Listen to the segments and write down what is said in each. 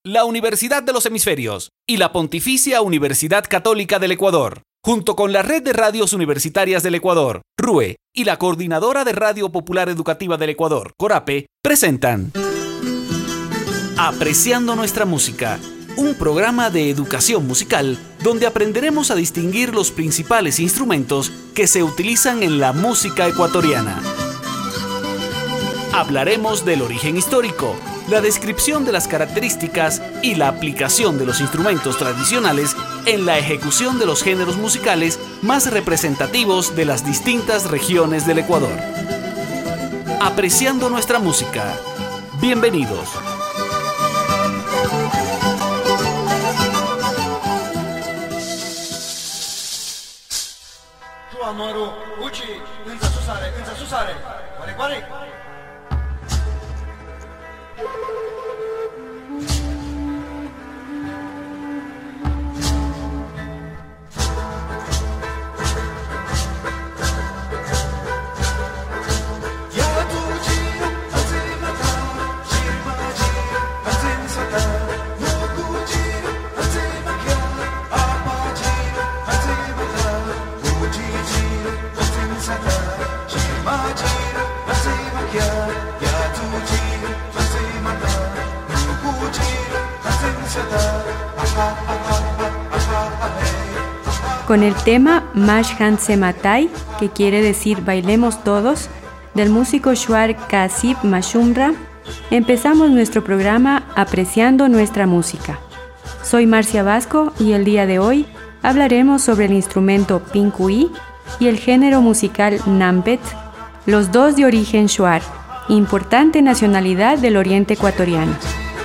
la Universidad de los Hemisferios y la Pontificia Universidad Católica del Ecuador, junto con la Red de Radios Universitarias del Ecuador, RUE, y la Coordinadora de Radio Popular Educativa del Ecuador, CORAPE, presentan Apreciando Nuestra Música, un programa de educación musical donde aprenderemos a distinguir los principales instrumentos que se utilizan en la música ecuatoriana. Hablaremos del origen histórico, la descripción de las características y la aplicación de los instrumentos tradicionales en la ejecución de los géneros musicales más representativos de las distintas regiones del Ecuador. Apreciando nuestra música. Bienvenidos. Con el tema Mash Hanse Matai, que quiere decir Bailemos Todos, del músico Shuar Kasib Mashumra, empezamos nuestro programa Apreciando Nuestra Música. Soy Marcia Vasco y el día de hoy hablaremos sobre el instrumento Pinkuy y el género musical Nampet, los dos de origen Shuar, importante nacionalidad del oriente ecuatoriano.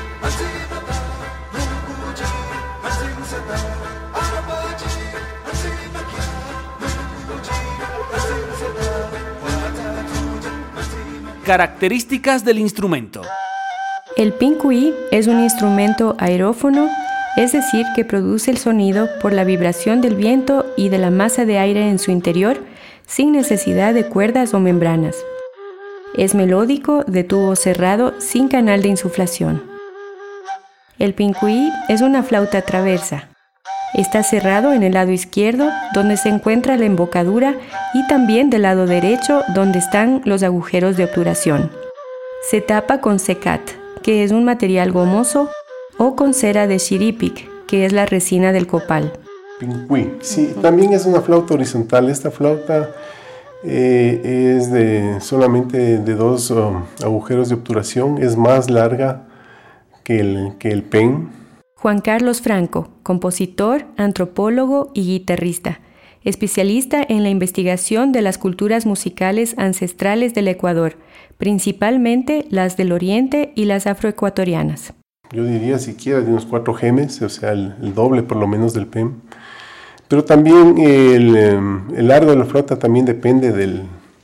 Características del instrumento. El Pinkuy es un instrumento aerófono, es decir, que produce el sonido por la vibración del viento y de la masa de aire en su interior, sin necesidad de cuerdas o membranas. Es melódico, de tubo cerrado, sin canal de insuflación. El Pinkuy es una flauta traversa. Está cerrado en el lado izquierdo, donde se encuentra la embocadura, y también del lado derecho, donde están los agujeros de obturación. Se tapa con secat, que es un material gomoso, o con cera de chiripic, que es la resina del copal. Pinkuy, sí, también es una flauta horizontal. Esta flauta es solamente de dos agujeros de obturación, es más larga que el pen. Juan Carlos Franco, compositor, antropólogo y guitarrista, especialista en la investigación de las culturas musicales ancestrales del Ecuador, principalmente las del Oriente y las afroecuatorianas. Yo diría siquiera de unos 4 gemes, o sea, el doble por lo menos del PEM. Pero también el largo de la flauta también depende del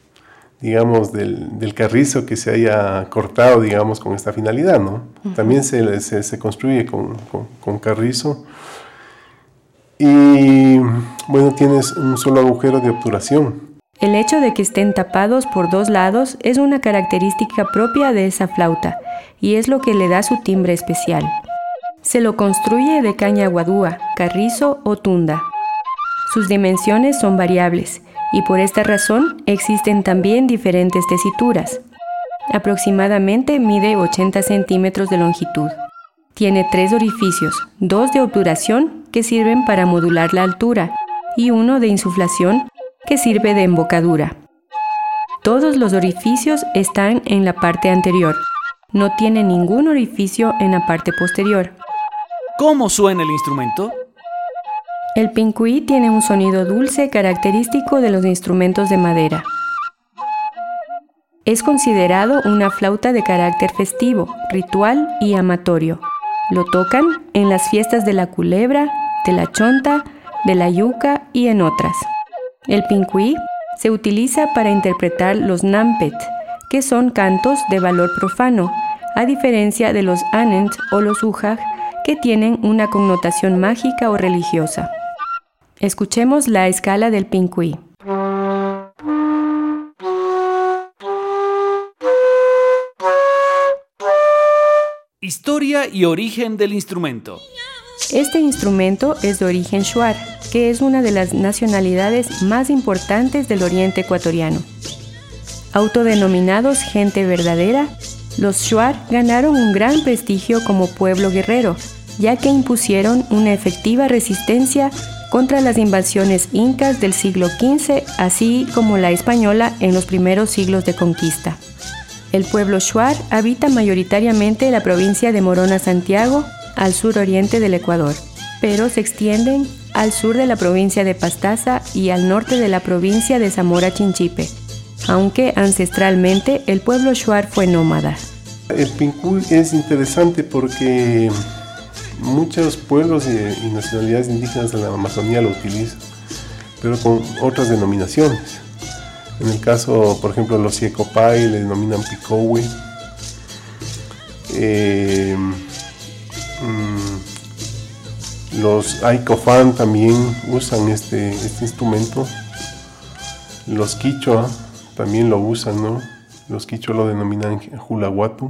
carrizo que se haya cortado, digamos, con esta finalidad, ¿no? Uh-huh. También se construye con carrizo. Y, bueno, tienes un solo agujero de obturación. El hecho de que estén tapados por dos lados es una característica propia de esa flauta y es lo que le da su timbre especial. Se lo construye de caña guadúa, carrizo o tunda. Sus dimensiones son variables y por esta razón existen también diferentes tesituras. Aproximadamente mide 80 centímetros de longitud. Tiene 3 orificios, 2 de obturación que sirven para modular la altura y 1 de insuflación que sirve de embocadura. Todos los orificios están en la parte anterior. No tiene ningún orificio en la parte posterior. ¿Cómo suena el instrumento? El Pinkuy tiene un sonido dulce característico de los instrumentos de madera. Es considerado una flauta de carácter festivo, ritual y amatorio. Lo tocan en las fiestas de la culebra, de la chonta, de la yuca y en otras. El Pinkuy se utiliza para interpretar los nampet, que son cantos de valor profano, a diferencia de los anent o los ujaj, que tienen una connotación mágica o religiosa. Escuchemos la escala del Pinkuy. Historia Historia y origen del instrumento. Este instrumento es de origen shuar, que es una de las nacionalidades más importantes del oriente ecuatoriano. Autodenominados gente verdadera, los shuar ganaron un gran prestigio como pueblo guerrero, ya que impusieron una efectiva resistencia contra las invasiones incas del siglo XV, así como la española en los primeros siglos de conquista. El pueblo shuar habita mayoritariamente la provincia de Morona Santiago, al suroriente del Ecuador, pero se extienden al sur de la provincia de Pastaza y al norte de la provincia de Zamora Chinchipe, aunque ancestralmente el pueblo shuar fue nómada. El Pincuy es interesante porque muchos pueblos y nacionalidades indígenas de la Amazonía lo utilizan, pero con otras denominaciones. En el caso, por ejemplo, los Siecopay le denominan Picowe. Los Aikofan también usan este instrumento. Los Quichua también lo usan, ¿no? Los Quichua lo denominan Julahuatu.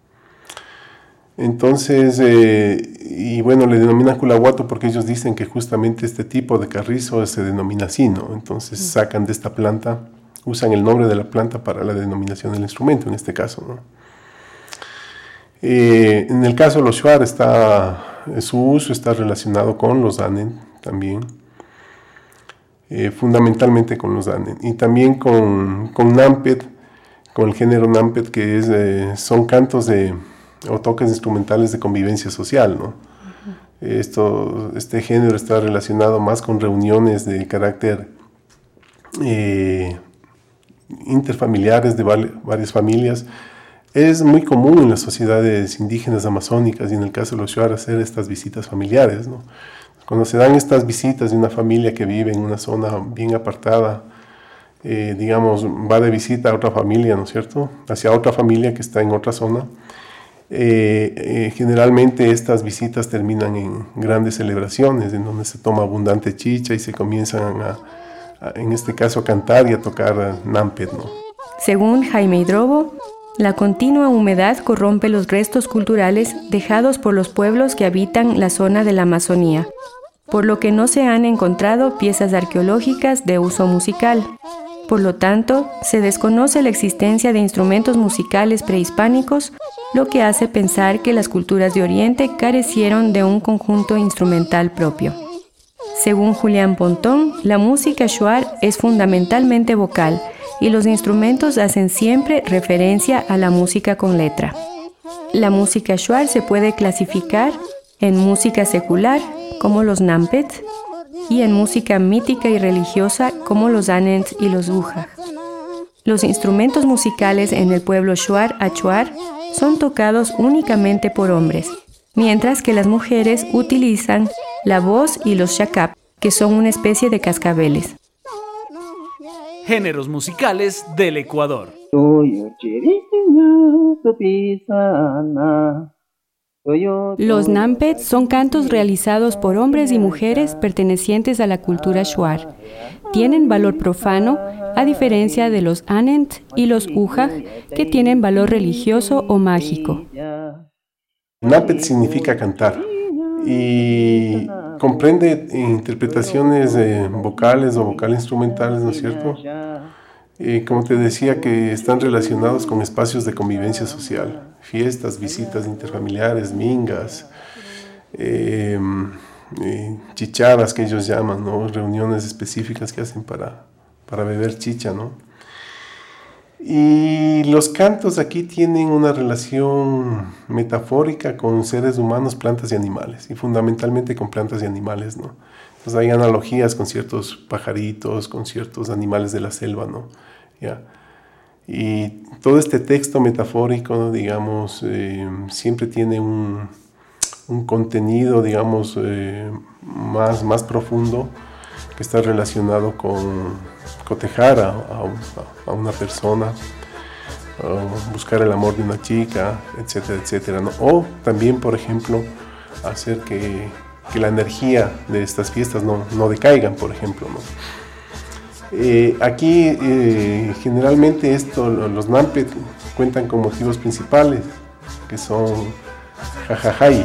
Entonces, y bueno, le denominan Julahuatu porque ellos dicen que justamente este tipo de carrizo se denomina así, ¿no? Entonces sacan de esta planta, usan el nombre de la planta para la denominación del instrumento, en este caso, ¿no? En el caso de los shuar, su uso está relacionado con los Anen también, fundamentalmente con los Anen, y también con Nampet, con el género Nampet, que son cantos o toques instrumentales de convivencia social, ¿no? Este género está relacionado más con reuniones de carácter interfamiliares de varias familias. Es muy común en las sociedades indígenas amazónicas y en el caso de los shuar hacer estas visitas familiares, ¿no? Cuando se dan estas visitas de una familia que vive en una zona bien apartada, digamos, va de visita a otra familia, ¿no es cierto?, hacia otra familia que está en otra zona. Generalmente estas visitas terminan en grandes celebraciones en donde se toma abundante chicha y se comienzan en este caso a cantar y a tocar Nampet, ¿no? Según Jaime Hidrobo, la continua humedad corrompe los restos culturales dejados por los pueblos que habitan la zona de la Amazonía, por lo que no se han encontrado piezas arqueológicas de uso musical. Por lo tanto, se desconoce la existencia de instrumentos musicales prehispánicos, lo que hace pensar que las culturas de Oriente carecieron de un conjunto instrumental propio. Según Julián Pontón, la música shuar es fundamentalmente vocal y los instrumentos hacen siempre referencia a la música con letra. La música shuar se puede clasificar en música secular, como los Nampet, y en música mítica y religiosa, como los Anens y los Ujaj. Los instrumentos musicales en el pueblo shuar achuar son tocados únicamente por hombres, mientras que las mujeres utilizan la voz y los shakap, que son una especie de cascabeles. Géneros musicales del Ecuador. Los Nampet son cantos realizados por hombres y mujeres pertenecientes a la cultura shuar. Tienen valor profano, a diferencia de los Anent y los Ujaj, que tienen valor religioso o mágico. Nampet significa cantar y comprende interpretaciones vocales o vocal-instrumentales, ¿no es cierto? Como te decía, que están relacionados con espacios de convivencia social, fiestas, visitas interfamiliares, mingas, chicharas que ellos llaman, ¿no? Reuniones específicas que hacen para beber chicha, ¿no? Y los cantos aquí tienen una relación metafórica con seres humanos, plantas y animales, y fundamentalmente con plantas y animales, ¿no? Entonces hay analogías con ciertos pajaritos, con ciertos animales de la selva, ¿no? ¿Ya? Y todo este texto metafórico, digamos, siempre tiene un contenido, digamos, más profundo, que está relacionado con cotejar a una persona, buscar el amor de una chica, etcétera, etcétera, ¿no? O también, por ejemplo, hacer que la energía de estas fiestas no decaigan, por ejemplo, ¿no? Aquí generalmente los Nampet cuentan con motivos principales, que son jajajay.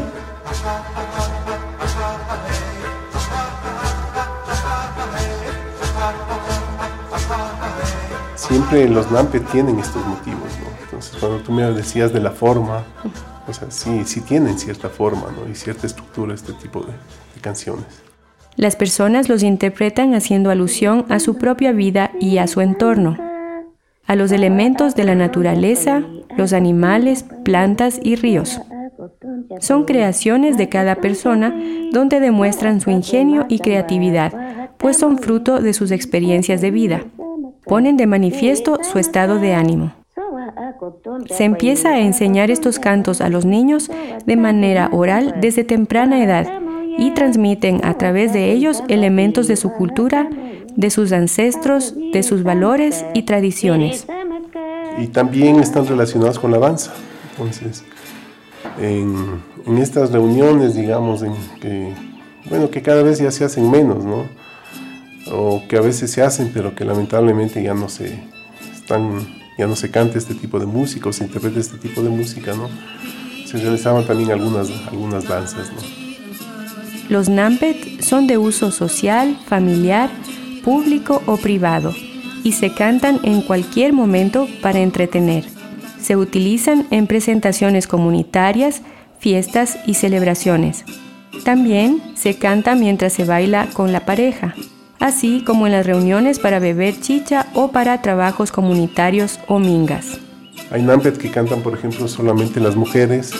Siempre los nampet tienen estos motivos, ¿no? Entonces, cuando tú me decías de la forma, o sea, sí tienen cierta forma, ¿no? Y cierta estructura este tipo de canciones. Las personas los interpretan haciendo alusión a su propia vida y a su entorno, a los elementos de la naturaleza, los animales, plantas y ríos. Son creaciones de cada persona donde demuestran su ingenio y creatividad, pues son fruto de sus experiencias de vida. Ponen de manifiesto su estado de ánimo. Se empieza a enseñar estos cantos a los niños de manera oral desde temprana edad y transmiten a través de ellos elementos de su cultura, de sus ancestros, de sus valores y tradiciones. Y también están relacionados con la danza. Entonces, en estas reuniones, digamos, que cada vez ya se hacen menos, ¿no? O que a veces se hacen, pero que lamentablemente ya no se canta este tipo de música o se interpreta este tipo de música, ¿no? Se realizaban también algunas danzas, ¿no? Los nampet son de uso social, familiar, público o privado y se cantan en cualquier momento para entretener. Se utilizan en presentaciones comunitarias, fiestas y celebraciones. También se canta mientras se baila con la pareja, así como en las reuniones para beber chicha o para trabajos comunitarios o mingas. Hay nampet que cantan, por ejemplo, solamente las mujeres.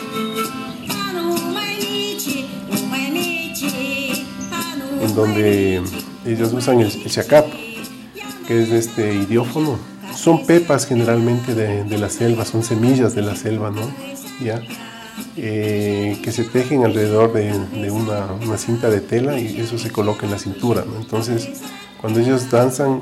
En donde ellos usan el chacap, que es este idiófono. Son pepas generalmente de la selva, son semillas de la selva, ¿no? ¿Ya? Que se tejen alrededor de una cinta de tela y eso se coloca en la cintura, ¿no? Entonces, cuando ellos danzan,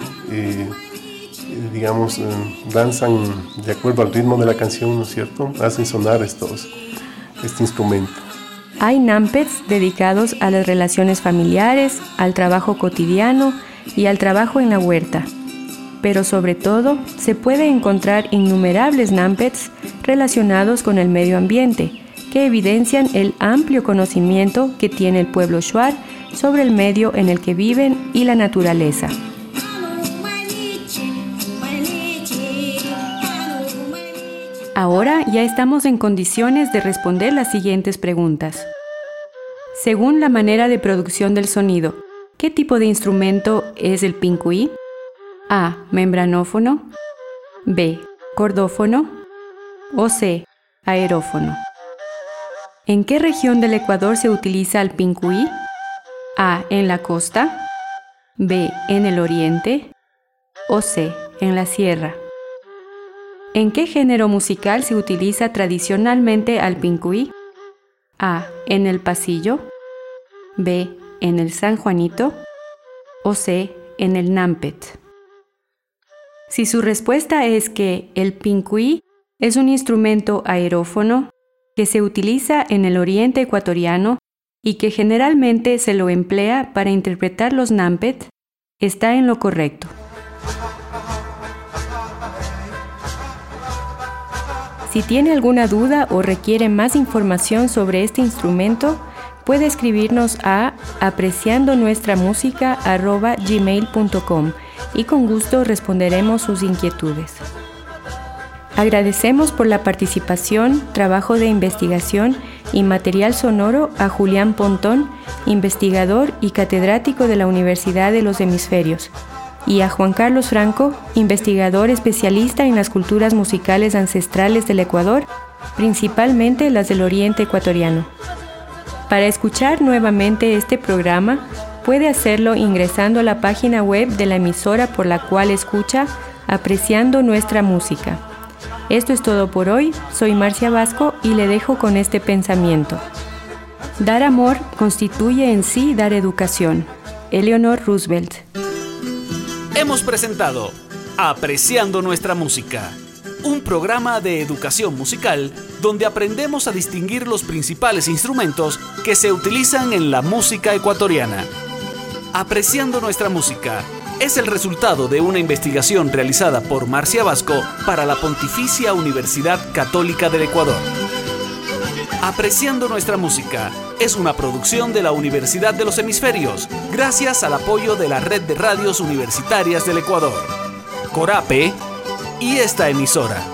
danzan de acuerdo al ritmo de la canción, ¿no es cierto? Hacen sonar este instrumento. Hay nampets dedicados a las relaciones familiares, al trabajo cotidiano y al trabajo en la huerta. Pero sobre todo, se puede encontrar innumerables nampets relacionados con el medio ambiente, que evidencian el amplio conocimiento que tiene el pueblo shuar sobre el medio en el que viven y la naturaleza. Ahora ya estamos en condiciones de responder las siguientes preguntas. Según la manera de producción del sonido, ¿qué tipo de instrumento es el pincuí? A. Membranófono. B. Cordófono. O C. Aerófono. ¿En qué región del Ecuador se utiliza el pincuí? A. En la costa. B. En el oriente. O C. En la sierra. ¿En qué género musical se utiliza tradicionalmente al pincuí? A. En el pasillo. B. En el San Juanito. O C. En el nampet. Si su respuesta es que el pincuí es un instrumento aerófono que se utiliza en el oriente ecuatoriano y que generalmente se lo emplea para interpretar los nampet, está en lo correcto. Si tiene alguna duda o requiere más información sobre este instrumento, puede escribirnos a apreciandonuestramusica@gmail.com y con gusto responderemos sus inquietudes. Agradecemos por la participación, trabajo de investigación y material sonoro a Julián Pontón, investigador y catedrático de la Universidad de los Hemisferios, y a Juan Carlos Franco, investigador especialista en las culturas musicales ancestrales del Ecuador, principalmente las del Oriente Ecuatoriano. Para escuchar nuevamente este programa, puede hacerlo ingresando a la página web de la emisora por la cual escucha Apreciando Nuestra Música. Esto es todo por hoy. Soy Marcia Vasco y le dejo con este pensamiento. Dar amor constituye en sí dar educación. Eleanor Roosevelt. Hemos presentado Apreciando Nuestra Música, un programa de educación musical donde aprendemos a distinguir los principales instrumentos que se utilizan en la música ecuatoriana. Apreciando Nuestra Música es el resultado de una investigación realizada por Marcia Vasco para la Pontificia Universidad Católica del Ecuador. Apreciando nuestra música es una producción de la Universidad de los Hemisferios, gracias al apoyo de la Red de Radios Universitarias del Ecuador, Corape y esta emisora.